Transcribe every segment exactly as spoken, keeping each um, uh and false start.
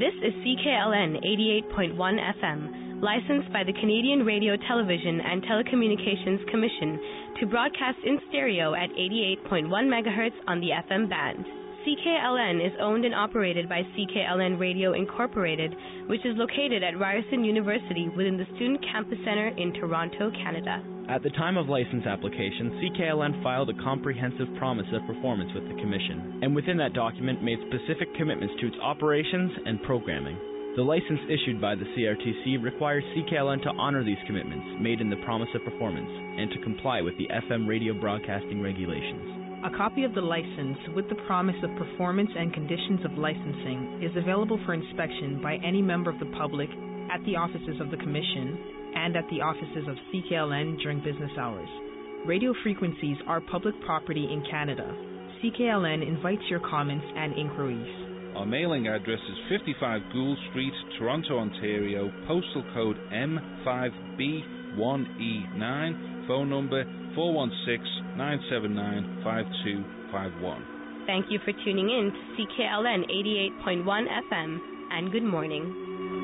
This is C K L N eighty-eight point one F M, licensed by the Canadian Radio, Television and Telecommunications Commission to broadcast in stereo at eighty-eight point one megahertz on the F M band. C K L N is owned and operated by C K L N Radio Incorporated, which is located at Ryerson University within the Student Campus Centre in Toronto, Canada. At the time of license application, C K L N filed a comprehensive promise of performance with the Commission, and within that document made specific commitments to its operations and programming. The license issued by the C R T C requires C K L N to honor these commitments made in the promise of performance and to comply with the F M radio broadcasting regulations. A copy of the license with the promise of performance and conditions of licensing is available for inspection by any member of the public at the offices of the Commission and at the offices of C K L N during business hours. Radio frequencies are public property in Canada. C K L N invites your comments and inquiries. Our mailing address is fifty-five Gould Street, Toronto, Ontario, postal code M five B one E nine, phone number four one six, nine seven nine, five two five one. Thank you for tuning in to C K L N eighty-eight point one F M, and good morning.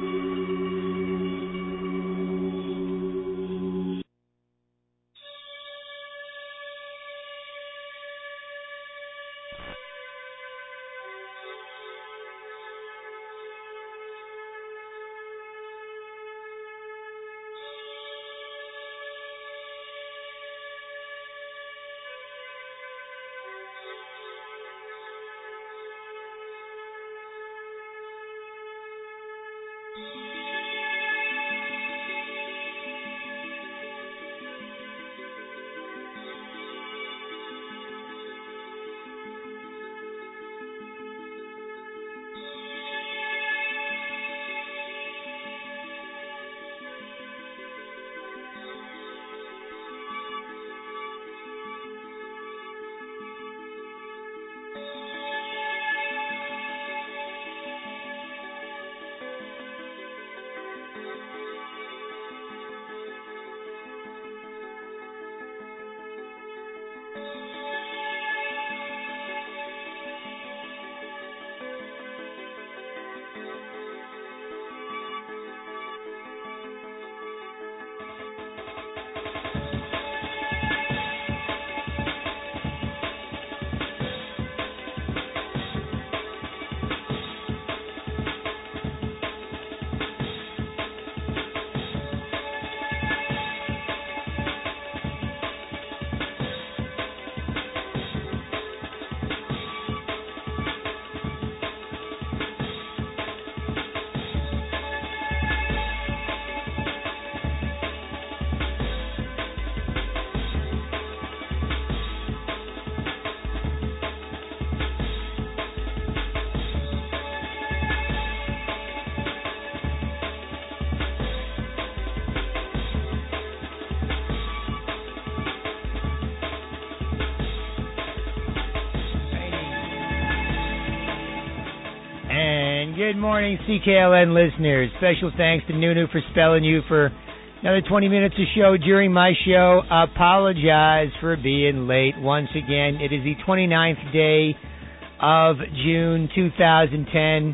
Good morning, C K L N listeners. Special thanks to Nunu for spelling you for another twenty minutes of show during my show. Apologize for being late once again. It is the twenty-ninth day of June two thousand ten.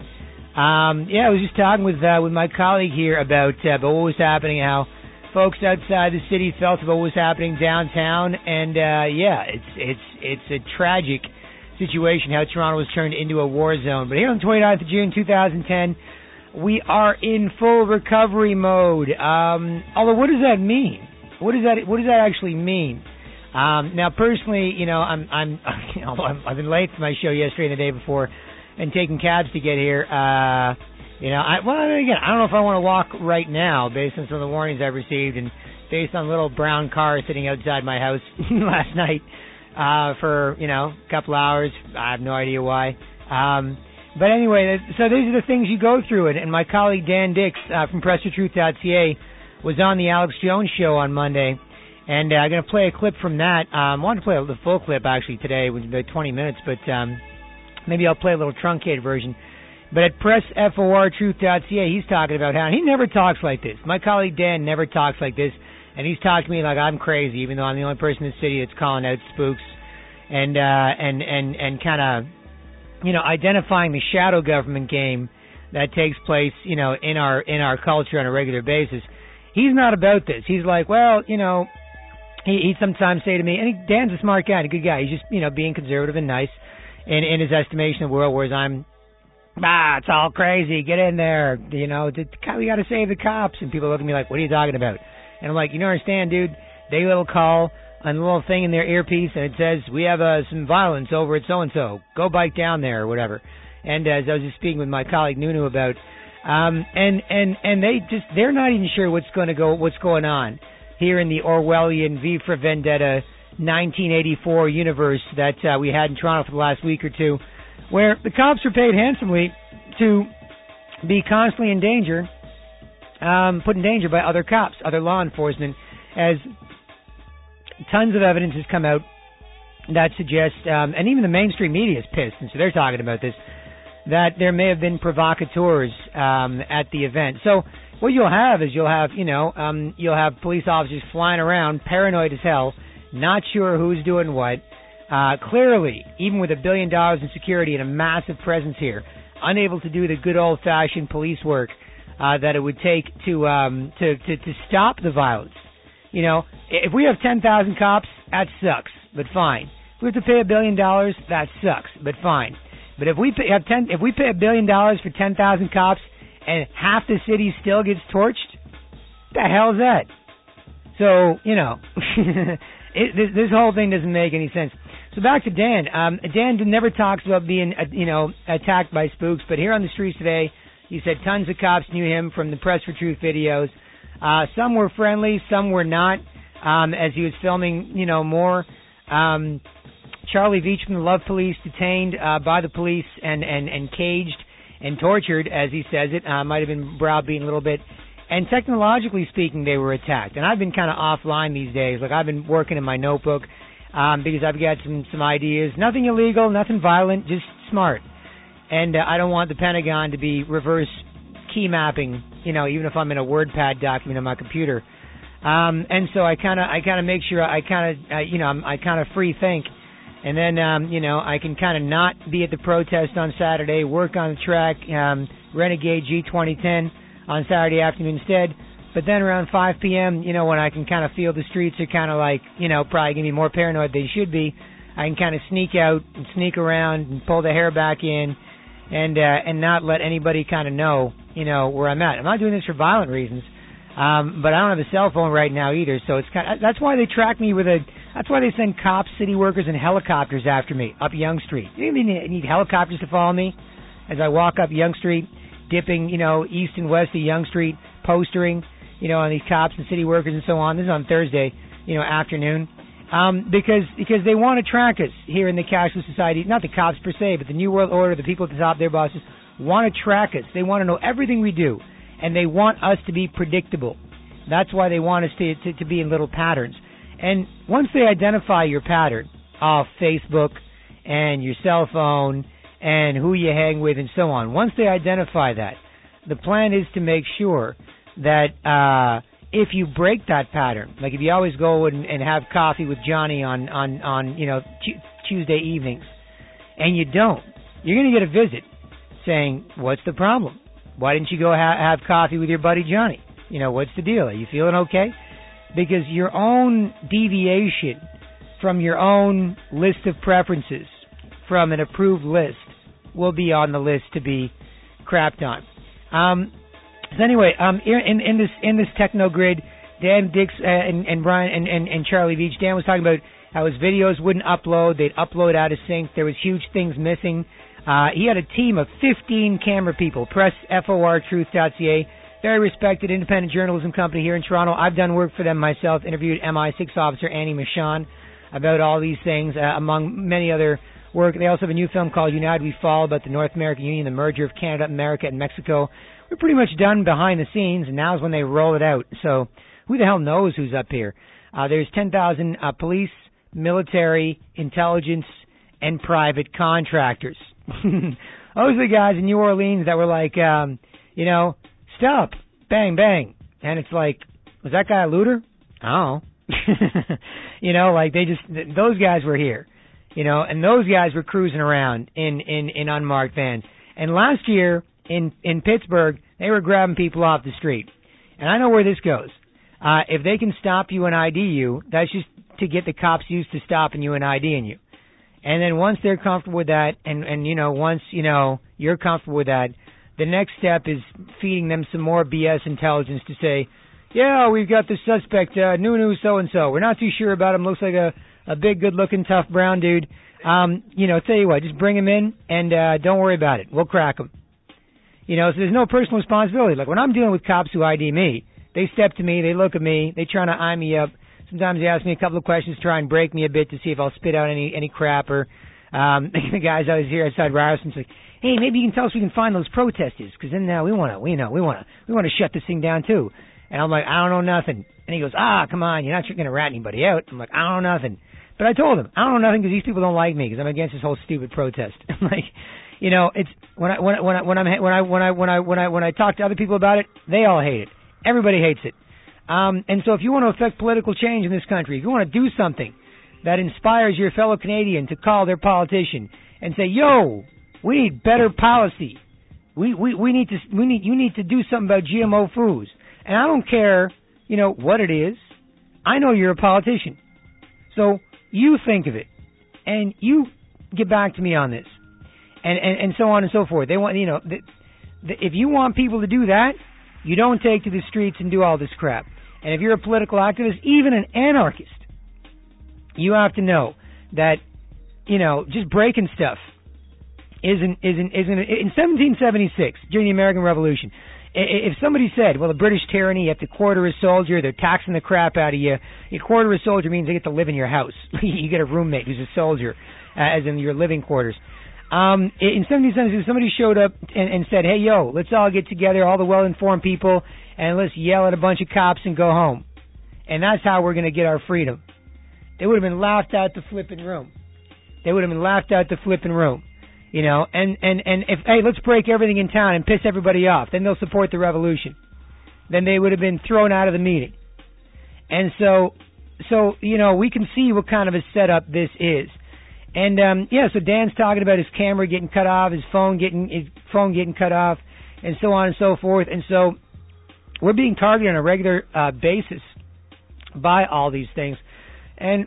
Um, yeah, I was just talking with uh, with my colleague here about, uh, about what was happening, how folks outside the city felt about what was happening downtown, and uh, yeah, it's it's it's a tragic situation how Toronto was turned into a war zone. But here on the twenty-ninth of June two thousand ten, we are in full recovery mode. Um, although, what does that mean? What does that what does that actually mean? Um, now, personally, you know, I'm I'm you know I'm, I've been late for my show yesterday and the day before, and taking cabs to get here. Uh, you know, I, well, again, I don't know if I want to walk right now based on some of the warnings I've received and based on little brown cars sitting outside my house last night. Uh, for, you know, a couple hours. I have no idea why. Um, but anyway, so these are the things you go through. And, and my colleague Dan Dix uh, from press the truth dot c a was on the Alex Jones show on Monday. And uh, I'm going to play a clip from that. Um, I wanted to play the full clip, actually, today. It was about twenty minutes, but um, maybe I'll play a little truncated version. But at press for truth dot c a, he's talking about how, and he never talks like this. My colleague Dan never talks like this. And he's talking to me like I'm crazy, even though I'm the only person in the city that's calling out spooks and uh, and and and kind of, you know, identifying the shadow government game that takes place, you know, in our in our culture on a regular basis. He's not about this. He's like, well, you know, he he sometimes say to me, and he, Dan's a smart guy, and a good guy. He's just, you know, being conservative and nice in in his estimation of the world, whereas I'm, ah, it's all crazy. Get in there, you know. We got to save the cops, and people look at me like, what are you talking about? And I'm like, you don't understand, dude. They little call on the little thing in their earpiece, and it says, we have uh, some violence over at so-and-so. Go bike down there or whatever. And uh, as I was just speaking with my colleague Nunu about, um, and, and, and they just, they're not even sure what's going to go, what's going on here in the Orwellian V for Vendetta nineteen eighty-four universe that uh, we had in Toronto for the last week or two, where the cops are paid handsomely to be constantly in danger, um, put in danger by other cops, other law enforcement, as tons of evidence has come out that suggests, um, and even the mainstream media is pissed, and so they're talking about this, that there may have been provocateurs um, at the event. So what you'll have is you'll have, you know, um, you'll have police officers flying around, paranoid as hell, not sure who's doing what. Uh, clearly, even with a billion dollars in security and a massive presence here, unable to do the good old-fashioned police work uh, that it would take to, um, to to to stop the violence. You know, if we have ten thousand cops, that sucks, but fine. If we have to pay a billion dollars, that sucks, but fine. But if we pay, have ten, if we pay a billion dollars for ten thousand cops and half the city still gets torched, the hell is that? So, you know, it, this, this whole thing doesn't make any sense. So back to Dan. Um, Dan never talks about being, uh, you know, attacked by spooks, but here on the streets today, he said tons of cops knew him from the Press for Truth videos. Uh, some were friendly, some were not, um, as he was filming, you know, more. Um, Charlie Veach from the Love Police detained uh, by the police and, and, and caged and tortured, as he says it. Uh, might have been browbeaten a little bit. And technologically speaking, they were attacked. And I've been kind of offline these days. Like, I've been working in my notebook um, because I've got some, some ideas. Nothing illegal, nothing violent, just smart. And uh, I don't want the Pentagon to be reverse key mapping, you know, even if I'm in a WordPad document on my computer. Um, and so I kind of I kind of make sure I kind of, uh, you know, I'm, I kind of free think. And then, um, you know, I can kind of not be at the protest on Saturday, work on the track, um, Renegade G twenty ten on Saturday afternoon instead. But then around five p.m., you know, when I can kind of feel the streets are kind of like, you know, probably going to be more paranoid than they should be, I can kind of sneak out and sneak around and pull the hair back in and uh, and not let anybody kind of know, you know, where I'm at. I'm not doing this for violent reasons, um, but I don't have a cell phone right now either. So it's kind of, that's why they track me with a, that's why they send cops, city workers, and helicopters after me up Yonge Street. You need, need helicopters to follow me as I walk up Yonge Street, dipping, you know, east and west of Yonge Street, postering, you know, on these cops and city workers and so on. This is on Thursday, you know, afternoon. Um, because because they want to track us here in the cashless society. Not the cops per se, but the New World Order, the people at the top, their bosses, want to track us. They want to know everything we do, and they want us to be predictable. That's why they want us to, to, to be in little patterns. And once they identify your pattern off Facebook and your cell phone and who you hang with and so on, once they identify that, the plan is to make sure that uh, if you break that pattern, like if you always go and, and have coffee with Johnny on, on, on you know, t- Tuesday evenings, and you don't, you're going to get a visit saying, what's the problem? Why didn't you go ha- have coffee with your buddy Johnny? You know, what's the deal? Are you feeling okay? Because your own deviation from your own list of preferences from an approved list will be on the list to be crapped on. Um, so anyway, um, in, in this in this techno grid, Dan Dix uh, and, and Brian and, and, and Charlie Veach, Dan was talking about how his videos wouldn't upload; they'd upload out of sync. There was huge things missing. Uh, he had a team of fifteen camera people. Press F O R Truth dot C A. Very respected independent journalism company here in Toronto. I've done work for them myself, interviewed M I six officer Annie Michon about all these things, uh, among many other work. They also have a new film called United We Fall about the North American Union, the merger of Canada, America, and Mexico. We're pretty much done behind the scenes, and now's when they roll it out. So who the hell knows who's up here? Uh, there's ten thousand uh, police, military, intelligence, and private contractors. Those are the guys in New Orleans that were like, um, you know, stop, bang, bang. And it's like, was that guy a looter? Oh. You know, like they just, th- those guys were here, you know, and those guys were cruising around in, in, in unmarked vans. And last year in, in Pittsburgh, they were grabbing people off the street. And I know where this goes. Uh, if they can stop you and I D you, that's just to get the cops used to stopping you and IDing you. And then once they're comfortable with that, and, and, you know, once, you know, you're comfortable with that, the next step is feeding them some more B S intelligence to say, yeah, we've got the suspect, uh, Nunu so-and-so. We're not too sure about him. Looks like a, a big, good-looking, tough brown dude. Um, you know, tell you what, just bring him in and uh, don't worry about it. We'll crack him. You know, so there's no personal responsibility. Like when I'm dealing with cops who I D me, they step to me, they look at me, they try to eye me up. Sometimes they ask me a couple of questions, try and break me a bit to see if I'll spit out any any crap. Or um, the guys I was here outside Ryerson's like, hey, maybe you can tell us we can find those protesters, because then uh, we want to, we know, we want to, we want to shut this thing down too. And I'm like, I don't know nothing. And he goes, ah, come on, you're not going to rat anybody out. I'm like, I don't know nothing. But I told him, I don't know nothing because these people don't like me because I'm against this whole stupid protest. I'm like, you know, it's when I when I, when I, when I'm when I when I when I when I when I talk to other people about it, they all hate it. Everybody hates it. Um, and so if you want to affect political change in this country, if you want to do something that inspires your fellow Canadian to call their politician and say, yo, we need better policy. We, we, we need to, we need, you need to do something about G M O foods. And I don't care, you know, what it is. I know you're a politician. So you think of it and you get back to me on this and, and, and so on and so forth. They want, you know, the, the, if you want people to do that, you don't take to the streets and do all this crap. And if you're a political activist, even an anarchist, you have to know that, you know, just breaking stuff isn't, isn't, isn't, in seventeen seventy-six, during the American Revolution, if somebody said, well, the British tyranny, you have to quarter a soldier, they're taxing the crap out of you. You quarter a soldier means they get to live in your house. You get a roommate who's a soldier, uh, as in your living quarters. Um, in seventeen seventy-six, somebody showed up and, and said, hey, yo, let's all get together, all the well-informed people, and let's yell at a bunch of cops and go home. And that's how we're going to get our freedom. They would have been laughed out the flipping room. They would have been laughed out the flipping room. You know, and, and, and if, hey, let's break everything in town and piss everybody off, then they'll support the revolution. Then they would have been thrown out of the meeting. And so, so, you know, we can see what kind of a setup this is. And, um, yeah, so Dan's talking about his camera getting cut off, his phone getting, his phone getting cut off, and so on and so forth. And so we're being targeted on a regular, uh, basis by all these things. And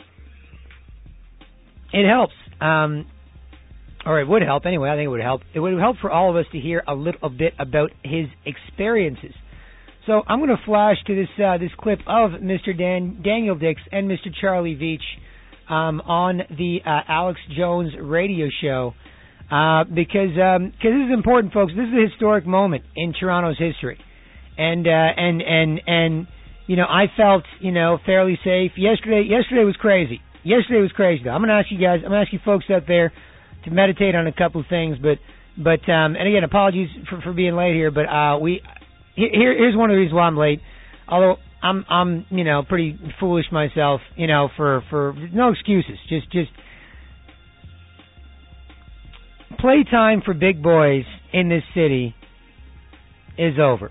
it helps. Um, Or it would help anyway. I think it would help. It would help for all of us to hear a little bit about his experiences. So I'm going to flash to this uh, this clip of Mister Dan Daniel Dix and Mister Charlie Veach um, on the uh, Alex Jones radio show uh, because um, cause this is important, folks. This is a historic moment in Toronto's history, and uh, and and and you know I felt you know fairly safe yesterday. Yesterday was crazy. Yesterday was crazy. Though I'm going to ask you guys. I'm going to ask you folks out there to meditate on a couple of things, but but um, and again, apologies for, for being late here, but uh, we here here's one of the reasons why I'm late. Although I'm I'm you know pretty foolish myself, you know for for no excuses, just just playtime for big boys in this city is over.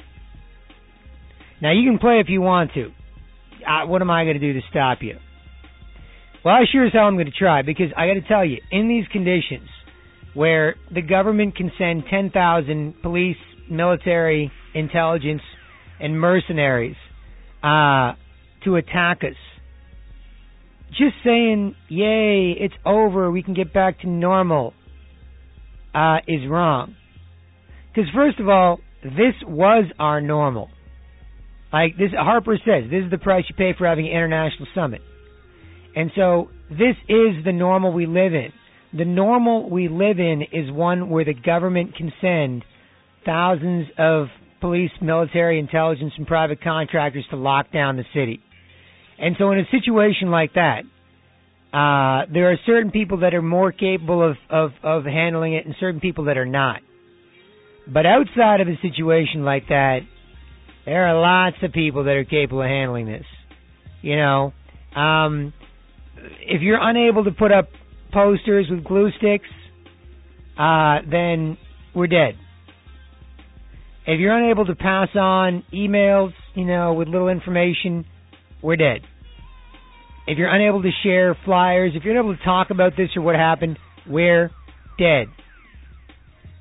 Now you can play if you want to. Uh, what am I going to do to stop you? Well, I sure as hell I'm going to try, because I got to tell you, in these conditions where the government can send ten thousand police, military, intelligence, and mercenaries uh, to attack us, just saying, yay, it's over, we can get back to normal, uh, is wrong. Because first of all, this was our normal. Like this, Harper says, this is the price you pay for having an international summit. And so this is the normal we live in. The normal we live in is one where the government can send thousands of police, military, intelligence, and private contractors to lock down the city. And so in a situation like that, uh, there are certain people that are more capable of, of, of handling it and certain people that are not. But outside of a situation like that, there are lots of people that are capable of handling this. You know, um... if you're unable to put up posters with glue sticks, uh, then we're dead. If you're unable to pass on emails, you know, with little information, we're dead. If you're unable to share flyers, if you're unable to talk about this or what happened, we're dead.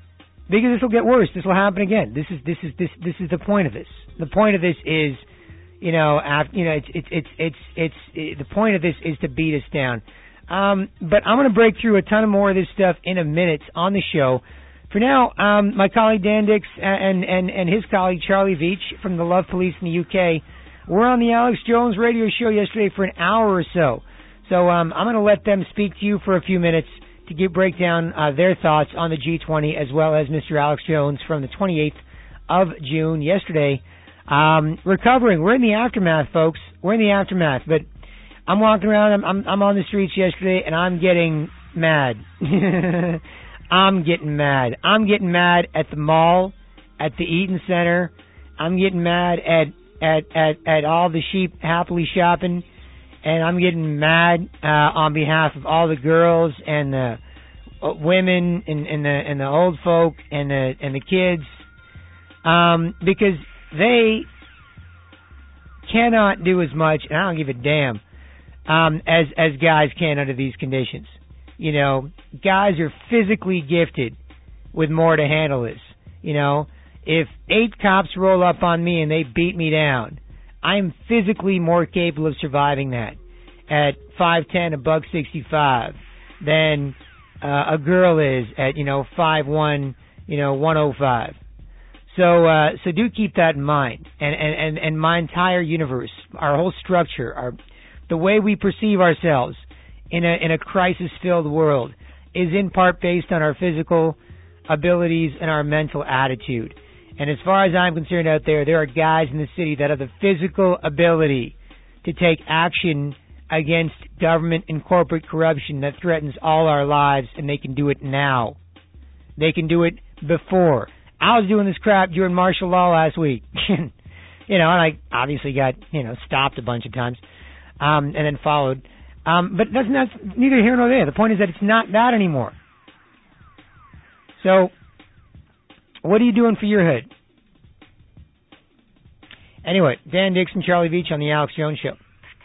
because this will get worse. This will happen again. This is this is this this is the point of this. The point of this is, you know, after, you know, it's it's it's it's it's it, the point of this is to beat us down. Um, but I'm going to break through a ton of more of this stuff in a minute on the show. For now, um, my colleague Dan Dix and and and his colleague Charlie Veach from the Love Police in the U K were on the Alex Jones radio show yesterday for an hour or so. So um, I'm going to let them speak to you for a few minutes to get break down uh, their thoughts on the G twenty, as well as Mister Alex Jones from the twenty-eighth of June yesterday. Um, recovering. We're in the aftermath, folks. We're in the aftermath. But I'm walking around. I'm I'm, I'm on the streets yesterday, and I'm getting mad. I'm getting mad. I'm getting mad at the mall, at the Eaton Center. I'm getting mad at at at, at all the sheep happily shopping. And I'm getting mad uh, on behalf of all the girls and the uh, women and, and the and the old folk and the and the kids, um, because they cannot do as much, and I don't give a damn, um, as as guys can under these conditions. You know, guys are physically gifted with more to handle this. You know, if eight cops roll up on me and they beat me down, I'm physically more capable of surviving that at five ten, a buck sixty-five, than uh, a girl is at, you know, five one, you know, one oh five. So, uh, so do keep that in mind. And, and, and, and my entire universe, our whole structure, our, the way we perceive ourselves in a, in a crisis-filled world is in part based on our physical abilities and our mental attitude. And as far as I'm concerned out there, there are guys in the city that have the physical ability to take action against government and corporate corruption that threatens all our lives, and they can do it now. They can do it before. I was doing this crap during martial law last week. You know, and I obviously got, you know, stopped a bunch of times, um, and then followed. Um, but that's, that's neither here nor there. The point is that it's not that anymore. So, what are you doing for your hood? Anyway, Dan Dix and Charlie Veach on the Alex Jones Show.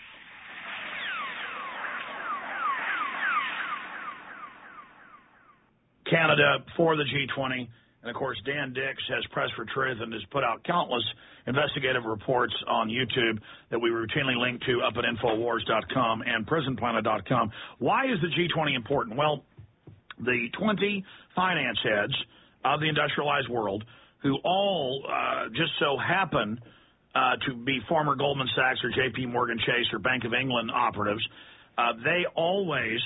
Canada for the G twenty. And, of course, Dan Dix has Press for Truth and has put out countless investigative reports on YouTube that we routinely link to up at Infowars dot com and Prison Planet dot com. Why is the G twenty important? Well, the twenty finance heads of the industrialized world, who all uh, just so happen uh, to be former Goldman Sachs or J P Morgan Chase or Bank of England operatives, uh, they always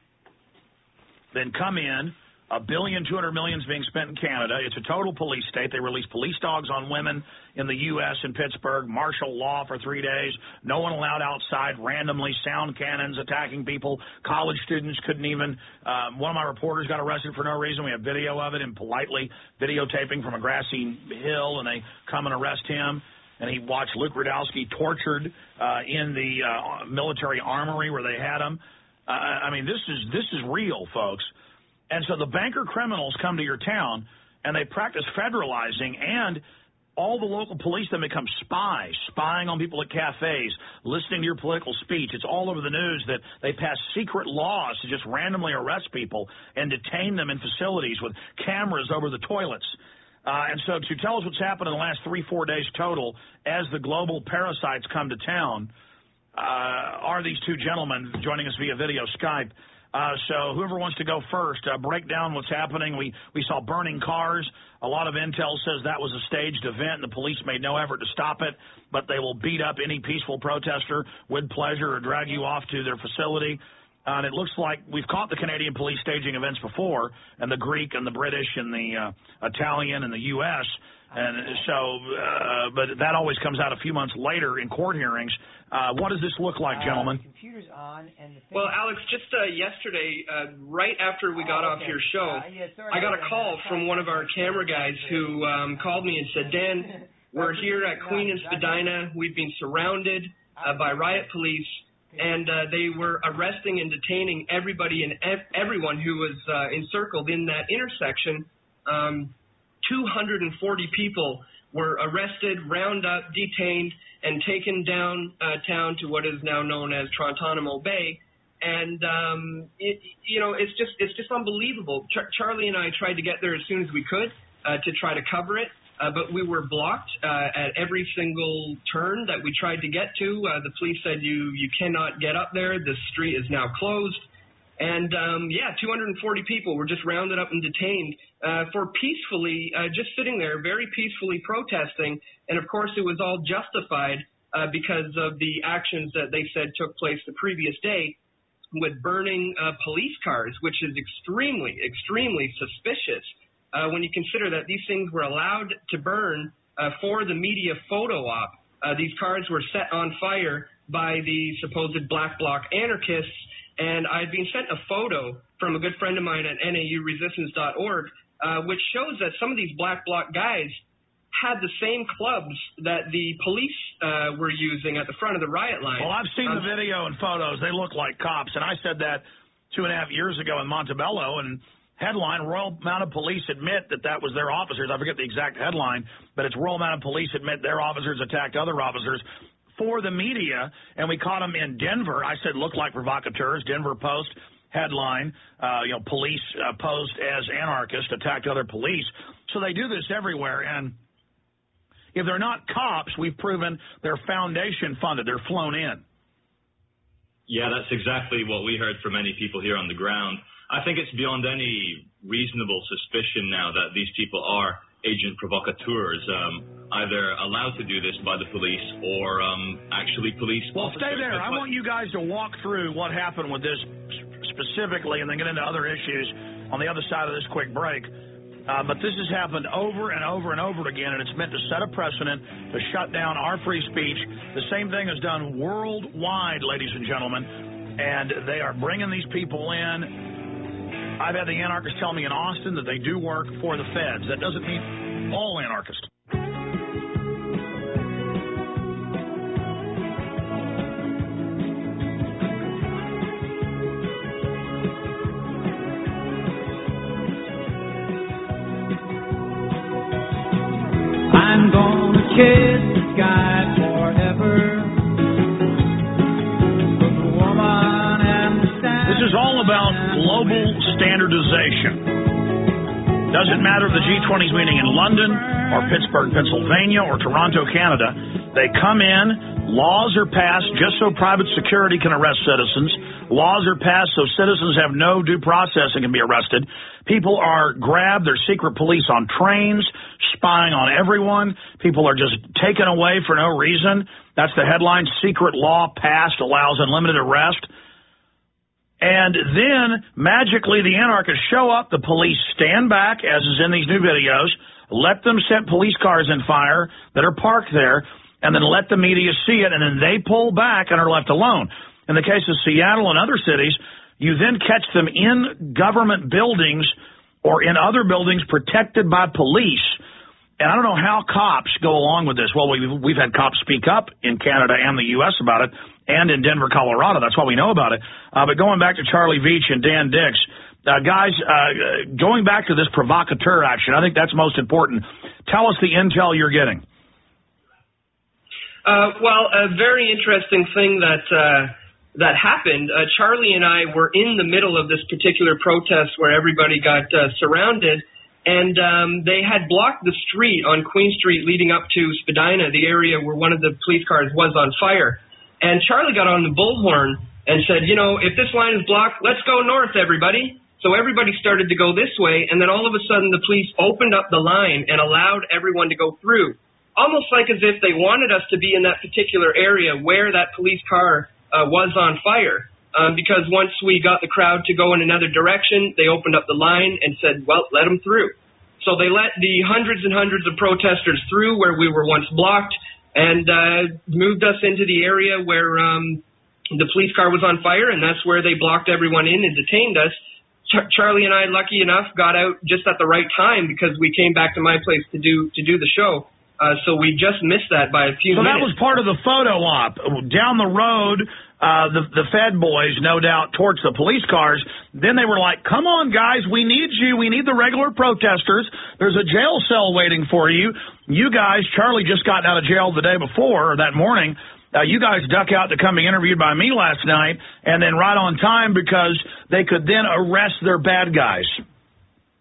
then come in. A billion, two hundred million is being spent in Canada. It's a total police state. They release police dogs on women in the U S in Pittsburgh, martial law for three days, no one allowed outside, randomly sound cannons attacking people. College students couldn't even, um, one of my reporters got arrested for no reason. We have video of it and politely videotaping from a grassy hill, and they come and arrest him. And he watched Luke Rudowski tortured uh, in the uh, military armory where they had him. Uh, I mean, this is this is real, folks. And so the banker criminals come to your town, and they practice federalizing, and all the local police then become spies, spying on people at cafes, listening to your political speech. It's all over the news that they pass secret laws to just randomly arrest people and detain them in facilities with cameras over the toilets. Uh, and so to tell us what's happened in the last three, four days total as the global parasites come to town uh, are these two gentlemen joining us via video Skype. Uh, so whoever wants to go first, uh, break down what's happening. We we saw burning cars. A lot of intel says that was a staged event, and the police made no effort to stop it, but they will beat up any peaceful protester with pleasure or drag you off to their facility. Uh, and it looks like we've caught the Canadian police staging events before, and the Greek and the British and the uh, Italian and the U S And so, uh, but that always comes out a few months later in court hearings. Uh, what does this look like, gentlemen? Uh, computer's on, and the thing well, Alex, just uh, yesterday, uh, right after we got oh, off okay. your show, uh, yeah, sorry, I got a uh, call from one of our camera guys who um, called me and said, Dan, we're here at Queen and Spadina. We've been surrounded uh, by riot police, and uh, they were arresting and detaining everybody and ev- everyone who was uh, encircled in that intersection. Um, two hundred forty people were arrested, round up, detained, and taken down uh, town to what is now known as Guantanamo Bay. And, um, it, you know, it's just it's just unbelievable. Char- Charlie and I tried to get there as soon as we could. uh, to try to cover it. Uh, but we were blocked uh, at every single turn that we tried to get to. Uh, the police said, you, you cannot get up there. The street is now closed. And, um, yeah, two hundred forty people were just rounded up and detained uh, for peacefully uh, just sitting there, very peacefully protesting. And, of course, it was all justified uh, because of the actions that they said took place the previous day with burning uh, police cars, which is extremely, extremely suspicious uh, when you consider that these things were allowed to burn uh, for the media photo op. Uh, these cars were set on fire by the supposed Black Bloc anarchists. And I'd been sent a photo from a good friend of mine at N A U resistance dot org, uh, which shows that some of these Black Bloc guys had the same clubs that the police uh, were using at the front of the riot line. Well, I've seen um, the video and photos. They look like cops. And I said that two and a half years ago in Montebello. And headline, Royal Mounted Police admit that that was their officers. I forget the exact headline, but it's Royal Mounted Police admit their officers attacked other officers for the media, and we caught them in Denver. I said look like provocateurs. Denver Post headline, uh, you know, police uh, posed as anarchists, attacked other police. So they do this everywhere, and if they're not cops, we've proven they're foundation funded. They're flown in. Yeah, that's exactly what we heard from many people here on the ground. I think it's beyond any reasonable suspicion now that these people are agent provocateurs, um, either allowed to do this by the police or um, actually police Well, officers. stay there. I want you guys to walk through what happened with this specifically and then get into other issues on the other side of this quick break. Uh, but this has happened over and over and over again, and it's meant to set a precedent to shut down our free speech. The same thing is done worldwide, ladies and gentlemen, and they are bringing these people in. I've had the anarchists tell me in Austin that they do work for the feds. That doesn't mean all anarchists. I'm gonna kiss the sky forever. But the woman and the sand. This is all about global standardization. Doesn't matter if the G twenty is meeting in London or Pittsburgh, Pennsylvania or Toronto, Canada. They come in, laws are passed just so private security can arrest citizens. Laws are passed so citizens have no due process and can be arrested. People are grabbed, they're secret police on trains, spying on everyone. People are just taken away for no reason. That's the headline, secret law passed allows unlimited arrest. And then, magically, the anarchists show up, the police stand back, as is in these new videos, let them set police cars in fire that are parked there, and then let the media see it, and then they pull back and are left alone. In the case of Seattle and other cities, you then catch them in government buildings or in other buildings protected by police. And I don't know how cops go along with this. Well, we've, we've had cops speak up in Canada and the U S about it, and in Denver, Colorado. That's why we know about it. Uh, but going back to Charlie Veach and Dan Dix, uh, guys, uh, going back to this provocateur action, I think that's most important. Tell us the intel you're getting. Uh, well, a very interesting thing that uh, that happened. Uh, Charlie and I were in the middle of this particular protest where everybody got uh, surrounded, and um, they had blocked the street on Queen Street leading up to Spadina, the area where one of the police cars was on fire. And Charlie got on the bullhorn and said, you know, if this line is blocked, let's go north, everybody. So everybody started to go this way, and then all of a sudden the police opened up the line and allowed everyone to go through, almost like as if they wanted us to be in that particular area where that police car uh, was on fire. Um, because once we got the crowd to go in another direction, they opened up the line and said, well, let them through. So they let the hundreds and hundreds of protesters through where we were once blocked, and uh, moved us into the area where um, the police car was on fire, and that's where they blocked everyone in and detained us. Ch- Charlie and I, lucky enough, got out just at the right time because we came back to my place to do to do the show. Uh, so we just missed that by a few so minutes. So that was part of the photo op. Down the road, uh, the, the Fed boys, no doubt, torched the police cars. Then they were like, come on, guys, we need you. We need the regular protesters. There's a jail cell waiting for you. You guys, Charlie just got out of jail the day before, or that morning. Uh, you guys duck out to come be interviewed by me last night, and then right on time because they could then arrest their bad guys.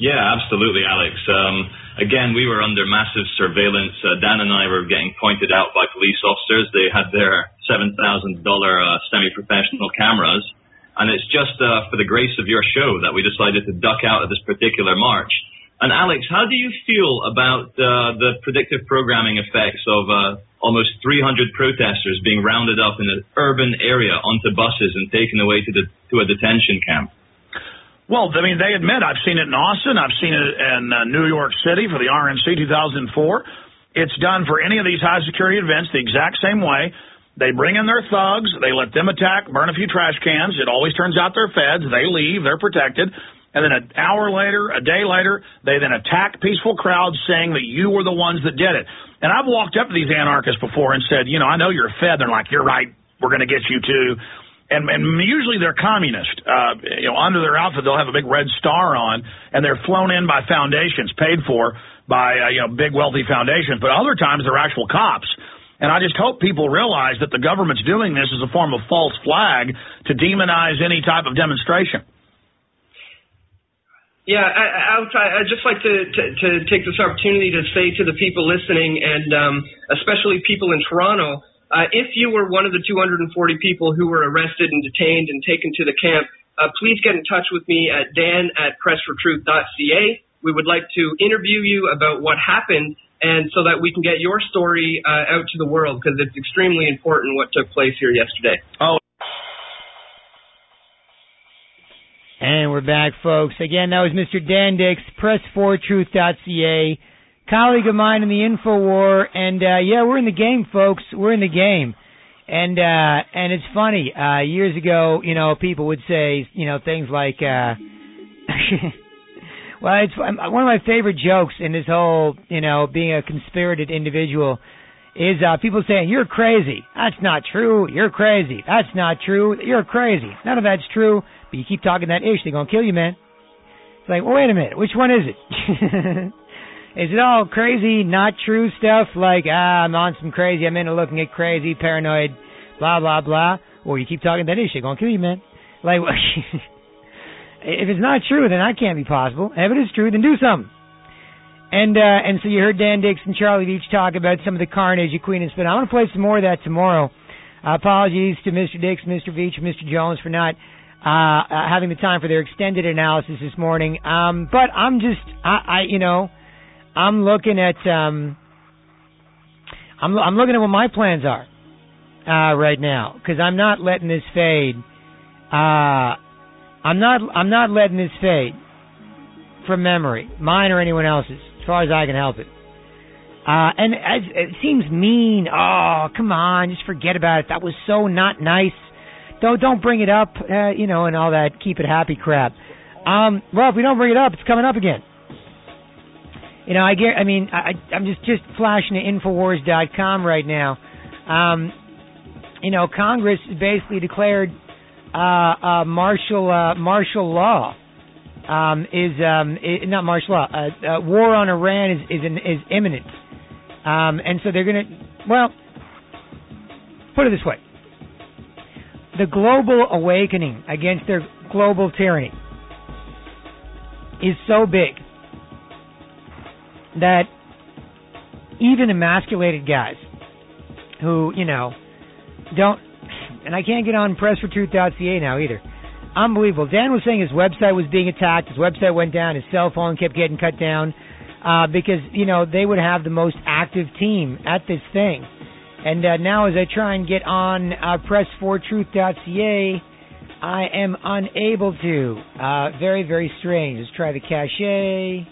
Yeah, absolutely, Alex. Um, again, we were under massive surveillance. Uh, Dan and I were getting pointed out by police officers. They had their seven thousand dollars uh, semi-professional cameras. And it's just uh, for the grace of your show that we decided to duck out of this particular march. And Alex, how do you feel about uh, the predictive programming effects of uh, almost three hundred protesters being rounded up in an urban area onto buses and taken away to, the, to a detention camp? Well, I mean, they admit, I've seen it in Austin, I've seen it in uh, New York City for the R N C two thousand four. It's done for any of these high-security events the exact same way. They bring in their thugs, they let them attack, burn a few trash cans. It always turns out they're feds. They leave, they're protected. And then an hour later, a day later, they then attack peaceful crowds saying that you were the ones that did it. And I've walked up to these anarchists before and said, you know, I know you're a fed. They're like, you're right, we're going to get you too. And, and usually they're communist. Uh, you know, under their outfit, they'll have a big red star on, and they're flown in by foundations, paid for by, uh, you know, big wealthy foundations. But other times they're actual cops. And I just hope people realize that the government's doing this as a form of false flag to demonize any type of demonstration. Yeah, I, I'll try. I'd just like to, to, to take this opportunity to say to the people listening, and um, especially people in Toronto, uh, if you were one of the two hundred forty people who were arrested and detained and taken to the camp, uh, please get in touch with me at dan at press for truth dot c a. We would like to interview you about what happened, and so that we can get your story uh, out to the world, because it's extremely important what took place here yesterday. Oh. And we're back, folks. Again, that was Mister Dan Dix, press for truth dot c a, colleague of mine in the InfoWar, and uh, yeah, we're in the game, folks. We're in the game. And uh, and it's funny, uh, years ago, you know, people would say, you know, things like, uh, well, it's one of my favorite jokes in this whole, you know, being a conspirated individual is uh, people saying, you're crazy. That's not true. You're crazy. That's not true. You're crazy. None of that's true. But you keep talking that ish, they're going to kill you, man. It's like, well, wait a minute. Which one is it? Is it all crazy, not true stuff like, ah, I'm on some crazy, I'm into looking at crazy, paranoid, blah, blah, blah? Or you keep talking that ish, they're going to kill you, man. Like, if it's not true, then that can't be possible. If it is true, then do something. And uh, and so you heard Dan Dix and Charlie Veach talk about some of the carnage at Queen and Spadina. I want to play some more of that tomorrow. Uh, apologies to Mister Dix, Mister Veach, and Mister Jones for not uh, uh, having the time for their extended analysis this morning. Um, but I'm just, I, I you know, I'm looking at, um, I'm I'm looking at what my plans are uh, right now, because I'm not letting this fade. Uh, I'm not I'm not letting this fade from memory, mine or anyone else's, as far as I can help it. Uh, and it, it seems mean. Oh, come on, just forget about it. That was so not nice. Don't don't bring it up, uh, you know, and all that keep it happy crap. Um, well, if we don't bring it up, it's coming up again. You know, I get. I mean, I, I'm just just flashing to Infowars dot com right now. Um, you know, Congress basically declared uh, uh, martial uh, martial law. Um, is um, is, not martial law. Uh, uh, war on Iran is is, an, is imminent, um, and so they're going to. Well, put it this way: the global awakening against their global tyranny is so big that even emasculated guys who, you know, don't, and I can't get on press for truth dot c a now either. Unbelievable. Dan was saying his website was being attacked. His website went down. His cell phone kept getting cut down uh, because, you know, they would have the most active team at this thing. And uh, now as I try and get on uh, press for truth dot c a, I am unable to. Uh, very, very strange. Let's try the cache.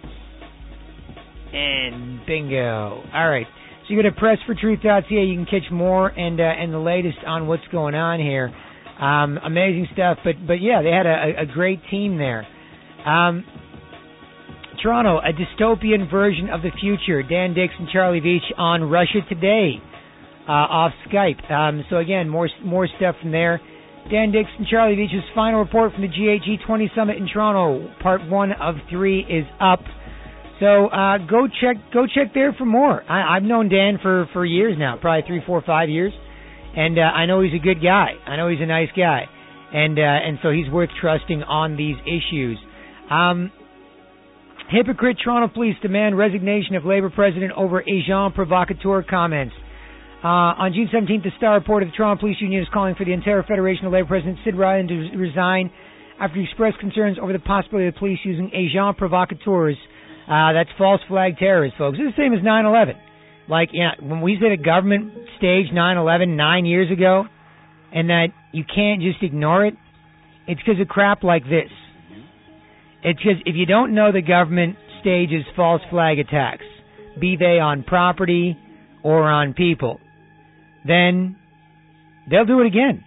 And bingo. All right. So you go to press for truth dot c a. You can catch more and uh, and the latest on what's going on here. Um, amazing stuff, but but yeah, they had a, a great team there. Um, Toronto, a dystopian version of the future. Dan Dix and Charlie Veach on Russia Today uh, off Skype. Um, so again, more more stuff from there. Dan Dix and Charlie Veach's final report from the G eight G twenty Summit in Toronto. Part one of three is up. So uh, go check go check there for more. I, I've known Dan for, for years now, probably three, four, five years. And uh, I know he's a good guy. I know he's a nice guy. And uh, and so he's worth trusting on these issues. Um, Hypocrite Toronto police demand resignation of Labour president over agent provocateur comments. Uh, on June seventeenth, the Star reported the Toronto Police Union is calling for the Ontario Federation of Labour President Sid Ryan to resign after he expressed concerns over the possibility of the police using agent provocateurs. Uh, that's false flag terrorists, folks. It's the same as nine eleven. Like, you know, when we said a government staged nine eleven nine years ago, and that you can't just ignore it, it's because of crap like this. It's because if you don't know the government stages false flag attacks, be they on property or on people, then they'll do it again.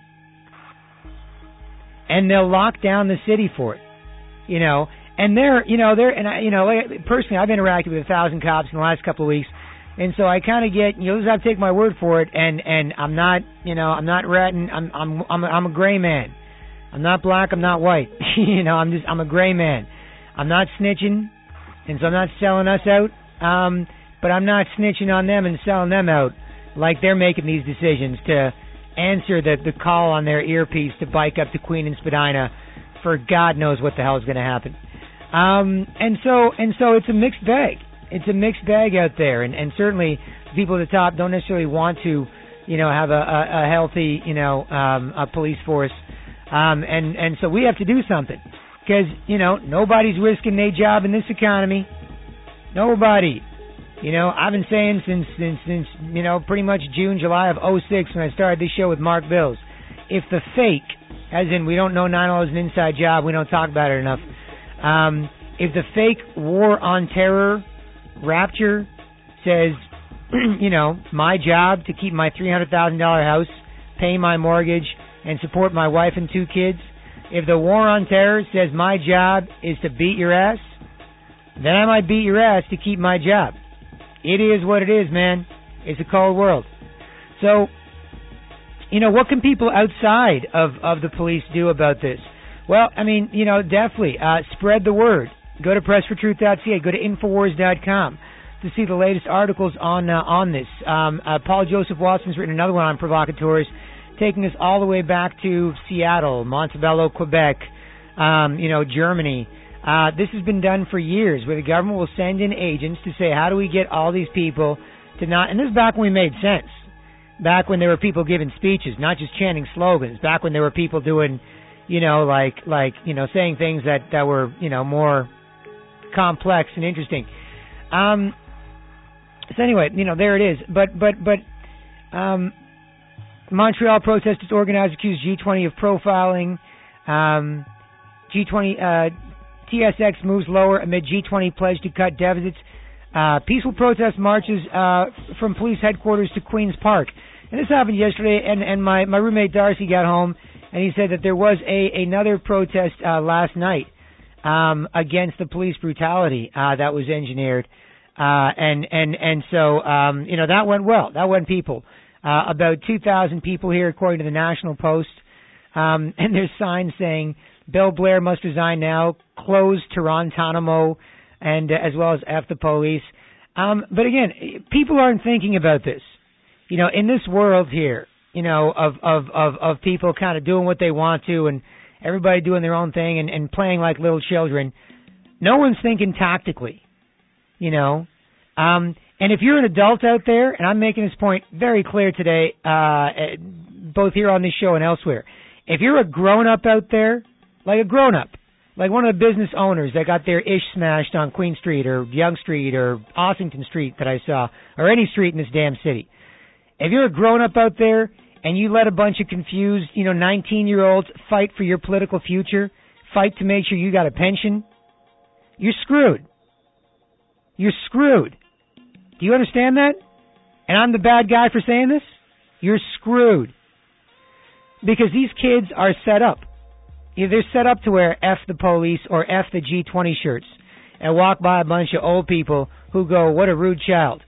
And they'll lock down the city for it. You know, and they're, you know, they're, and I, you know, like, personally, I've interacted with a thousand cops in the last couple of weeks, and so I kind of get, you know, just have to take my word for it, and, and I'm not, you know, I'm not ratting, I'm, I'm, I'm, I'm a gray man. I'm not black, I'm not white. you know, I'm just, I'm a gray man. I'm not snitching, and so I'm not selling us out, um, but I'm not snitching on them and selling them out like they're making these decisions to answer the, the call on their earpiece to bike up to Queen and Spadina for God knows what the hell is going to happen. Um, and so, and so it's a mixed bag. It's a mixed bag out there, and, and certainly the people at the top don't necessarily want to, you know, have a, a, a healthy, you know, um, a police force. Um, and, and so we have to do something because, you know, nobody's risking their job in this economy. Nobody. You know, I've been saying since, since, since, you know, pretty much June, July of oh six when I started this show with Mark Bills. If the fake, as in we don't know nine eleven is an inside job, we don't talk about it enough. Um, if the fake war on terror rapture says, you know, my job to keep my three hundred thousand dollars house, pay my mortgage, and support my wife and two kids, if the war on terror says my job is to beat your ass, then I might beat your ass to keep my job. It is what it is, man. It's a cold world. So, you know, what can people outside of, of the police do about this? Well, I mean, you know, definitely uh, spread the word. Go to press for truth dot c a. Go to infowars dot com to see the latest articles on uh, on this. Um, uh, Paul Joseph Watson's written another one on provocateurs, taking us all the way back to Seattle, Montebello, Quebec, um, you know, Germany. Uh, this has been done for years, where the government will send in agents to say, how do we get all these people to not... And this is back when we made sense. Back when there were people giving speeches, not just chanting slogans. Back when there were people doing, you know, like, like you know, saying things that, that were, you know, more complex and interesting. Um, so anyway, you know, there it is. But, but, but... Um, Montreal protesters organized accused G twenty of profiling. Um, G twenty uh, T S X moves lower amid G twenty pledge to cut deficits. Uh, peaceful protest marches uh, from police headquarters to Queen's Park. And this happened yesterday, and, and my, my roommate Darcy got home, and he said that there was a another protest uh, last night um, against the police brutality uh, that was engineered. Uh, and, and, and so, um, you know, that went well. That went people. Uh, about two thousand people here, according to the National Post. Um, and there's signs saying, Bill Blair must resign now, close Toronto, and uh, as well as F the police. Um, but again, people aren't thinking about this. You know, in this world here, you know, of, of, of, of people kind of doing what they want to and everybody doing their own thing and, and playing like little children, no one's thinking tactically, you know. Um, and if you're an adult out there, and I'm making this point very clear today, uh, both here on this show and elsewhere, if you're a grown-up out there, like a grown-up, like one of the business owners that got their ish smashed on Queen Street or Yonge Street or Ossington Street that I saw, or any street in this damn city, if you're a grown-up out there and you let a bunch of confused, you know, nineteen-year-olds fight for your political future, fight to make sure you got a pension, you're screwed. You're screwed. Do you understand that? And I'm the bad guy for saying this? You're screwed. Because these kids are set up. Either they're set up to wear F the police or F the G twenty shirts and walk by a bunch of old people who go, what a rude child.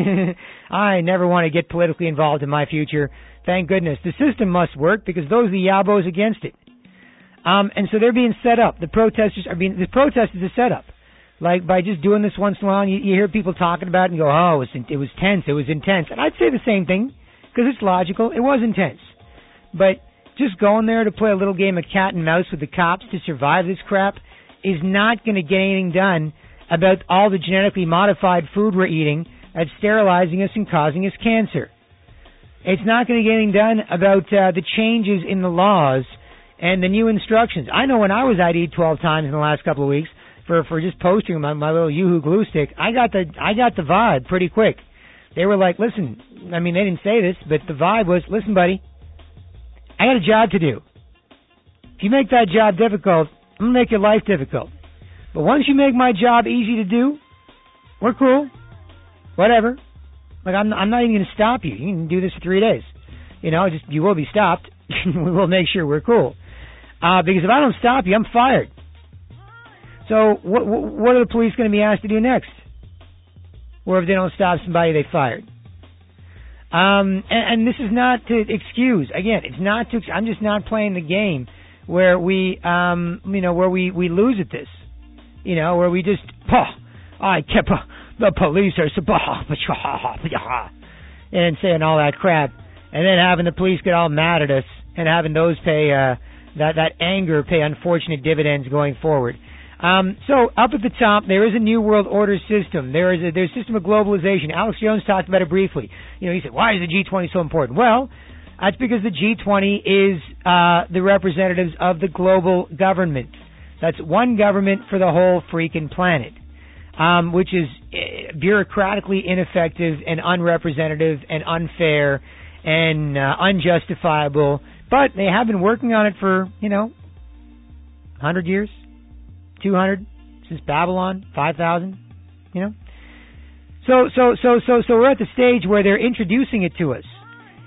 I never want to get politically involved in my future. Thank goodness. The system must work because those are the yabos against it. Um, and so they're being set up. The protesters are being, the protest is a setup. Like, by just doing this once in a while, you, you hear people talking about it and go, oh, it was, it was tense, it was intense. And I'd say the same thing, because it's logical. It was intense. But just going there to play a little game of cat and mouse with the cops to survive this crap is not going to get anything done about all the genetically modified food we're eating that's sterilizing us and causing us cancer. It's not going to get anything done about uh, the changes in the laws and the new instructions. I know when I was I D'd twelve times in the last couple of weeks for, for just posting my, my little Yoo-hoo glue stick, I got the I got the vibe pretty quick. They were like, listen, I mean, they didn't say this, but the vibe was, listen, buddy, I got a job to do. If you make that job difficult, I'm going to make your life difficult. But once you make my job easy to do, we're cool. Whatever. Like, I'm, I'm not even going to stop you. You can do this for three days. You know, just you will be stopped. We will make sure we're cool. Uh, because if I don't stop you, I'm fired. So what, what are the police going to be asked to do next? Or if they don't stop somebody, they fired. Um, and, and this is not to excuse. Again, it's not to. I'm just not playing the game where we, um, you know, where we, we lose at this. You know, where we just, oh, I kept uh, the police are and saying all that crap, and then having the police get all mad at us and having those pay uh, that that anger pay unfortunate dividends going forward. Um, so up at the top, there is a new world order system. There is a there's a system of globalization. Alex Jones talked about it briefly. You know, he said, why is the G twenty so important? Well, that's because the G twenty is uh, the representatives of the global government. That's one government for the whole freaking planet, um, which is bureaucratically ineffective and unrepresentative and unfair and uh, unjustifiable. But they have been working on it for, you know, one hundred years. two hundred since Babylon, five thousand, you know. So, so, so, so, so we're at the stage where they're introducing it to us,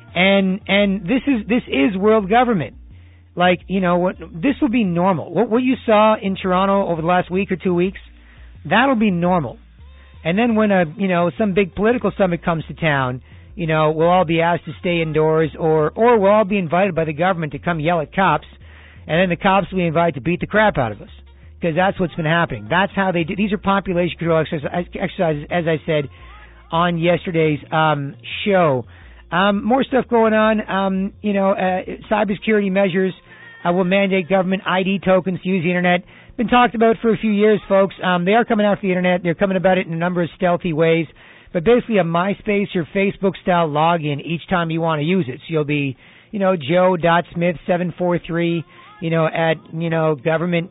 and and this is this is world government. Like, you know, what this will be normal. What what you saw in Toronto over the last week or two weeks, that'll be normal. And then when a you know some big political summit comes to town, you know, we'll all be asked to stay indoors, or or we'll all be invited by the government to come yell at cops, and then the cops will be invited to beat the crap out of us. Because that's what's been happening. That's how they do. These are population control exercises, as I said on yesterday's um, show. Um, more stuff going on. Um, you know, uh, cybersecurity measures uh, will mandate government I D tokens to use the internet. Been talked about for a few years, folks. Um, they are coming out for the internet. They're coming about it in a number of stealthy ways. But basically, a MySpace or Facebook-style login each time you want to use it. So you'll be, you know, Joe dot Smith seven four three. You know, at, you know, government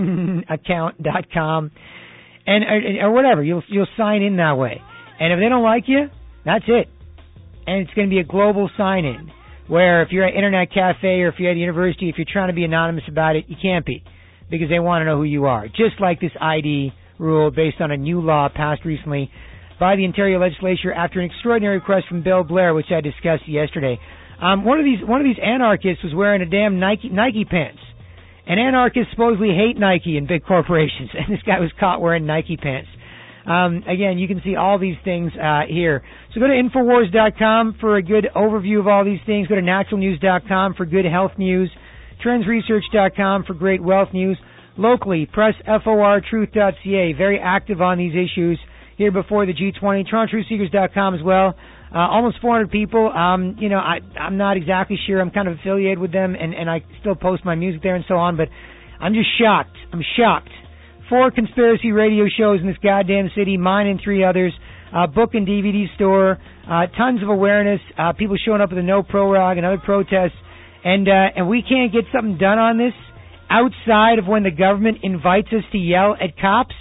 account dot com and, or, or whatever. You'll, you'll sign in that way. And if they don't like you, that's it. And it's going to be a global sign in where if you're at Internet Cafe or if you're at a university, if you're trying to be anonymous about it, you can't be because they want to know who you are. Just like this I D rule based on a new law passed recently by the Ontario legislature after an extraordinary request from Bill Blair, which I discussed yesterday. Um, one of these one of these anarchists was wearing a damn Nike Nike pants. And anarchists supposedly hate Nike and big corporations. And this guy was caught wearing Nike pants. Um, again, you can see all these things uh, here. So go to Infowars dot com for a good overview of all these things. Go to Natural News dot com for good health news. Trends Research dot com for great wealth news. Locally, press F O R Truth dot C A. Very active on these issues here before the G twenty. Toronto Truth Seekers dot com as well. Uh, almost four hundred people. Um, you know, I, I'm not exactly sure. I'm kind of affiliated with them, and, and I still post my music there and so on, but I'm just shocked. I'm shocked. Four conspiracy radio shows in this goddamn city, mine and three others, uh, book and D V D store, uh, tons of awareness, uh, people showing up with a no prorogue and other protests, and, uh, and we can't get something done on this outside of when the government invites us to yell at cops?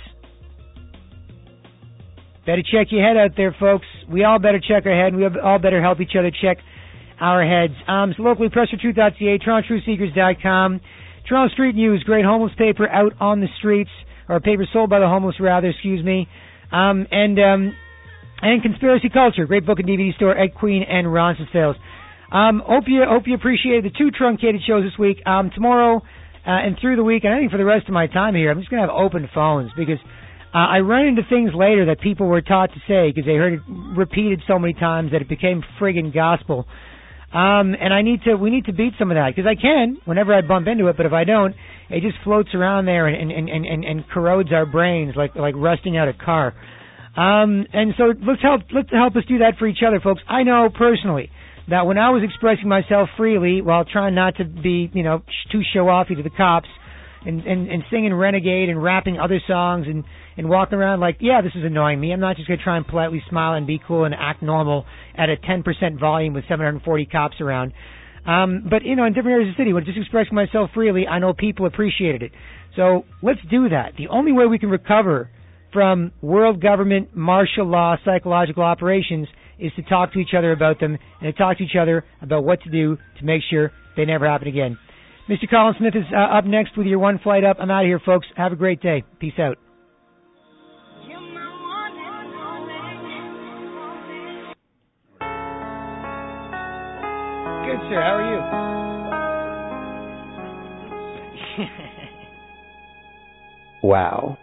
Better check your head out there, folks. We all better check our head, and we all better help each other check our heads. Um, so locally, press for truth dot C A, Toronto Truth Seekers dot com. Toronto Street News, great homeless paper out on the streets, or paper sold by the homeless, rather, excuse me. Um, and um, and Conspiracy Culture, great book and D V D store at Queen and Roncesvalles. Um, hope you hope you appreciated the two truncated shows this week. Um, tomorrow uh, and through the week, and I think for the rest of my time here, I'm just going to have open phones because Uh, I run into things later that people were taught to say because they heard it repeated so many times that it became friggin' gospel. Um, and I need to, we need to beat some of that because I can whenever I bump into it, but if I don't, it just floats around there and, and, and, and, and corrodes our brains like, like rusting out a car. Um, and so let's help, let's help us do that for each other, folks. I know personally that when I was expressing myself freely while trying not to be, you know, too show-offy to the cops, and, and, and singing Renegade and rapping other songs and, and walking around like, yeah, this is annoying me. I'm not just going to try and politely smile and be cool and act normal at a ten percent volume with seven hundred forty cops around. Um, but, you know, in different areas of the city, when just expressing myself freely, I know people appreciated it. So let's do that. The only way we can recover from world government, martial law, psychological operations is to talk to each other about them and to talk to each other about what to do to make sure they never happen again. Mister Colin Smith is uh, up next with your one flight up. I'm out of here, folks. Have a great day. Peace out. Good, sir. How are you? Wow.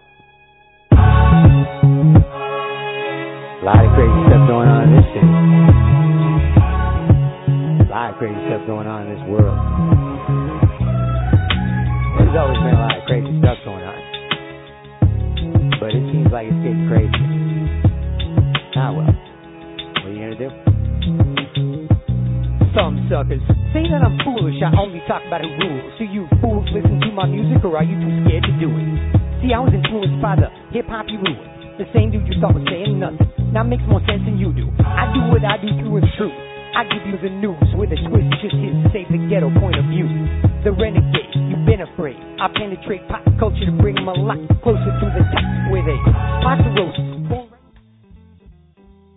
A lot of crazy stuff going on in this city. A lot of crazy stuff going on in this world. There's always been a lot of crazy stuff going on. But it seems like it's getting crazier. Ah, well. What are you gonna do? Some suckers say that I'm foolish, I only talk about the rules. Do you fools listen to my music or are you too scared to do it? See, I was influenced by the hip-hop you ruined. The same dude you thought was saying nothing now makes more sense than you do. I do what I do through and through. I give you the news with a twist just here to save the ghetto point of view. The renegade, you've been afraid. I penetrate pop culture to bring my life closer to the top.